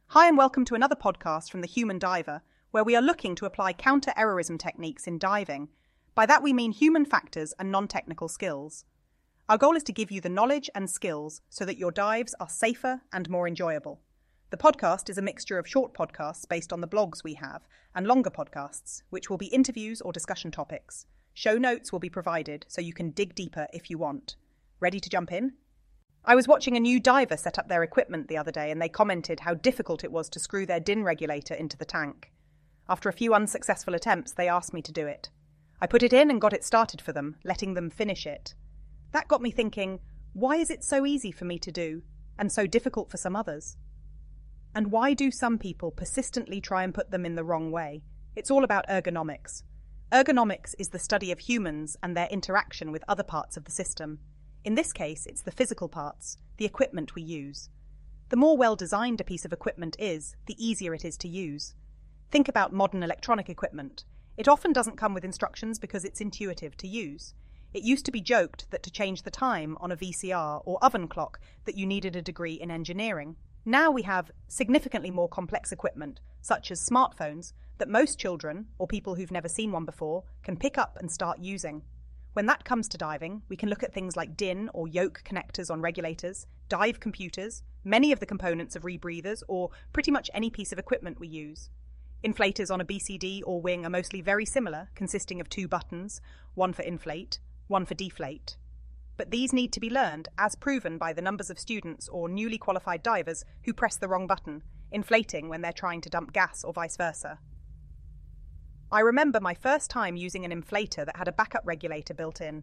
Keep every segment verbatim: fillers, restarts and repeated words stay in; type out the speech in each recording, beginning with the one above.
Hi and welcome to another podcast from The Human Diver, where we are looking to apply counter-errorism techniques in diving. By that we mean human factors and non-technical skills. Our goal is to give you the knowledge and skills so that your dives are safer and more enjoyable. The podcast is a mixture of short podcasts based on the blogs we have and longer podcasts, which will be interviews or discussion topics. Show notes will be provided so you can dig deeper if you want. Ready to jump in? I was watching a new diver set up their equipment the other day and they commented how difficult it was to screw their D I N regulator into the tank. After a few unsuccessful attempts, they asked me to do it. I put it in and got it started for them, letting them finish it. That got me thinking, why is it so easy for me to do and so difficult for some others? And why do some people persistently try and put them in the wrong way? It's all about ergonomics. Ergonomics is the study of humans and their interaction with other parts of the system. In this case, it's the physical parts, the equipment we use. The more well-designed a piece of equipment is, the easier it is to use. Think about modern electronic equipment. It often doesn't come with instructions because it's intuitive to use. It used to be joked that to change the time on a V C R or oven clock that you needed a degree in engineering. Now we have significantly more complex equipment, such as smartphones, that most children, or people who've never seen one before, can pick up and start using. When that comes to diving, we can look at things like D I N or yoke connectors on regulators, dive computers, many of the components of rebreathers, or pretty much any piece of equipment we use. Inflators on a B C D or wing are mostly very similar, consisting of two buttons, one for inflate, one for deflate. But these need to be learned, as proven by the numbers of students or newly qualified divers who press the wrong button, inflating when they're trying to dump gas or vice versa. I remember my first time using an inflator that had a backup regulator built in.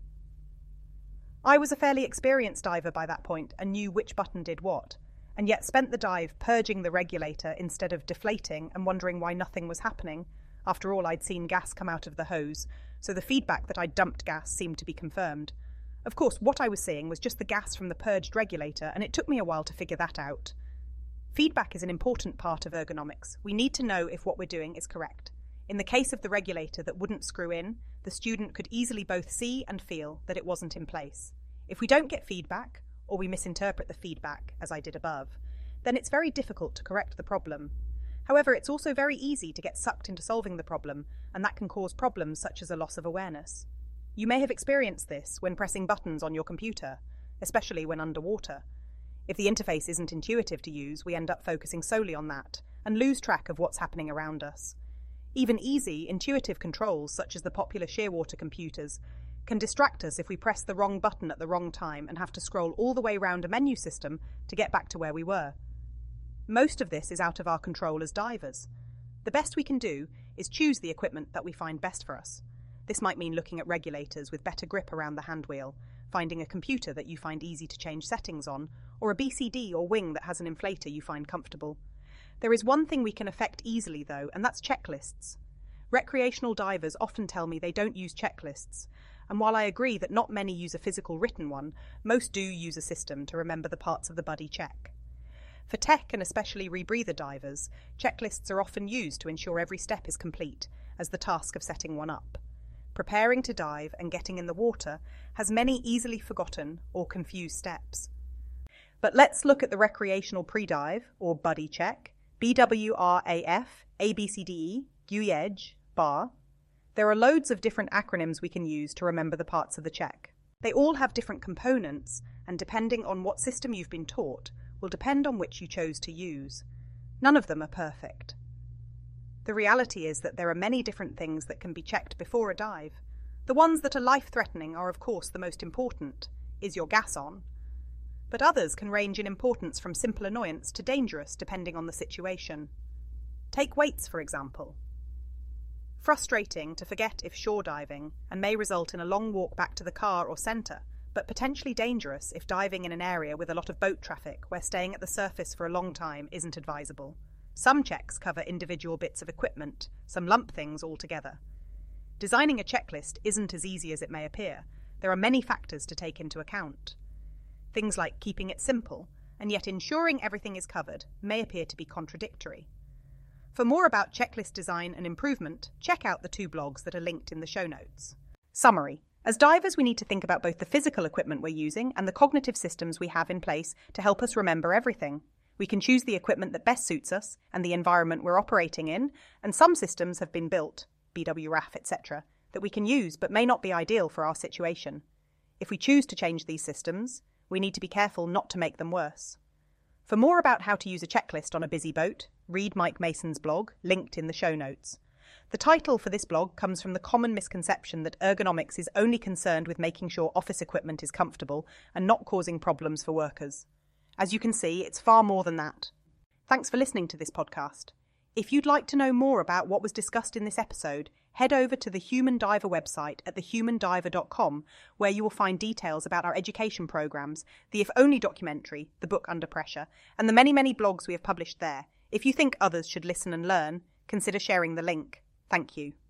I was a fairly experienced diver by that point and knew which button did what, and yet spent the dive purging the regulator instead of deflating and wondering why nothing was happening. After all, I'd seen gas come out of the hose, so the feedback that I'd dumped gas seemed to be confirmed. Of course, what I was seeing was just the gas from the purged regulator, and it took me a while to figure that out. Feedback is an important part of ergonomics. We need to know if what we're doing is correct. In the case of the regulator that wouldn't screw in, the student could easily both see and feel that it wasn't in place. If we don't get feedback, or we misinterpret the feedback, as I did above, then it's very difficult to correct the problem. However, it's also very easy to get sucked into solving the problem, and that can cause problems such as a loss of awareness. You may have experienced this when pressing buttons on your computer, especially when underwater. If the interface isn't intuitive to use, we end up focusing solely on that, and lose track of what's happening around us. Even easy, intuitive controls, such as the popular Shearwater computers, can distract us if we press the wrong button at the wrong time and have to scroll all the way around a menu system to get back to where we were. Most of this is out of our control as divers. The best we can do is choose the equipment that we find best for us. This might mean looking at regulators with better grip around the handwheel, finding a computer that you find easy to change settings on, or a B C D or wing that has an inflator you find comfortable. There is one thing we can affect easily, though, and that's checklists. Recreational divers often tell me they don't use checklists, and while I agree that not many use a physical written one, most do use a system to remember the parts of the buddy check. For tech and especially rebreather divers, checklists are often used to ensure every step is complete, as the task of setting one up. Preparing to dive and getting in the water has many easily forgotten or confused steps. But let's look at the recreational pre-dive, or buddy check, B W R A F, A B C D E, G U I E D G, B A R. There are loads of different acronyms we can use to remember the parts of the check. They all have different components, and depending on what system you've been taught, will depend on which you chose to use. None of them are perfect. The reality is that there are many different things that can be checked before a dive. The ones that are life-threatening are of course the most important. Is your gas on? But others can range in importance from simple annoyance to dangerous depending on the situation. Take weights, for example. Frustrating to forget if shore diving and may result in a long walk back to the car or centre, but potentially dangerous if diving in an area with a lot of boat traffic where staying at the surface for a long time isn't advisable. Some checks cover individual bits of equipment, some lump things altogether. Designing a checklist isn't as easy as it may appear. There are many factors to take into account. Things like keeping it simple, and yet ensuring everything is covered, may appear to be contradictory. For more about checklist design and improvement, check out the two blogs that are linked in the show notes. Summary. As divers, we need to think about both the physical equipment we're using and the cognitive systems we have in place to help us remember everything. We can choose the equipment that best suits us and the environment we're operating in, and some systems have been built, B W R A F, et cetera, that we can use but may not be ideal for our situation. If we choose to change these systems, we need to be careful not to make them worse. For more about how to use a checklist on a busy boat, read Mike Mason's blog, linked in the show notes. The title for this blog comes from the common misconception that ergonomics is only concerned with making sure office equipment is comfortable and not causing problems for workers. As you can see, it's far more than that. Thanks for listening to this podcast. If you'd like to know more about what was discussed in this episode, head over to the Human Diver website at the human diver dot com, where you will find details about our education programs, the If Only documentary, the book Under Pressure, and the many, many blogs we have published there. If you think others should listen and learn, consider sharing the link. Thank you.